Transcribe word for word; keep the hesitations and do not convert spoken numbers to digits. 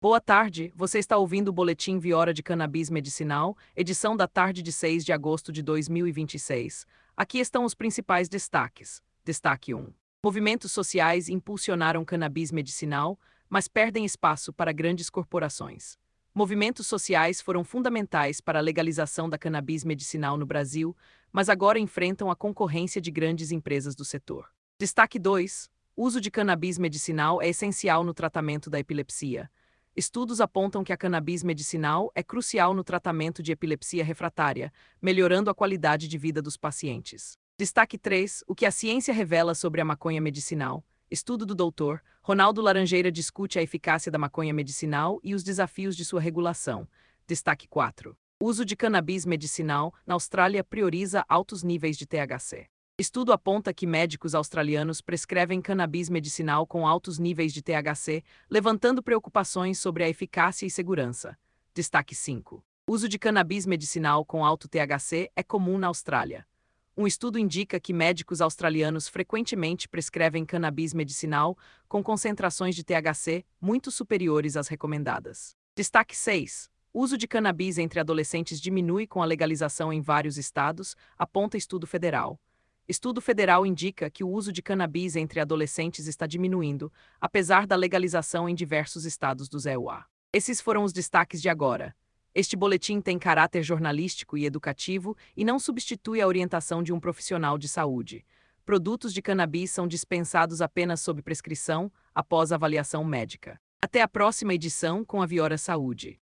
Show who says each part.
Speaker 1: Boa tarde, você está ouvindo o Boletim Viora de Cannabis Medicinal, edição da tarde de seis de agosto de dois mil e vinte e seis. Aqui estão os principais destaques. Destaque um. Movimentos sociais impulsionaram cannabis medicinal, mas perdem espaço para grandes corporações. Movimentos sociais foram fundamentais para a legalização da cannabis medicinal no Brasil, mas agora enfrentam a concorrência de grandes empresas do setor. Destaque dois. O uso de cannabis medicinal é essencial no tratamento da epilepsia. Estudos apontam que a cannabis medicinal é crucial no tratamento de epilepsia refratária, melhorando a qualidade de vida dos pacientes. Destaque três. O que a ciência revela sobre a maconha medicinal. Estudo do doutor Ronaldo Laranjeira discute a eficácia da maconha medicinal e os desafios de sua regulação. Destaque quatro. O uso de cannabis medicinal na Austrália prioriza altos níveis de T H C. Estudo aponta que médicos australianos prescrevem cannabis medicinal com altos níveis de T H C, levantando preocupações sobre a eficácia e segurança. Destaque cinco. O uso de cannabis medicinal com alto T H C é comum na Austrália. Um estudo indica que médicos australianos frequentemente prescrevem cannabis medicinal com concentrações de T H C muito superiores às recomendadas. Destaque seis. O uso de cannabis entre adolescentes diminui com a legalização em vários estados, aponta estudo federal. Estudo federal indica que o uso de cannabis entre adolescentes está diminuindo, apesar da legalização em diversos estados do E U A. Esses foram os destaques de agora. Este boletim tem caráter jornalístico e educativo e não substitui a orientação de um profissional de saúde. Produtos de cannabis são dispensados apenas sob prescrição, após avaliação médica. Até a próxima edição com a Viora Saúde.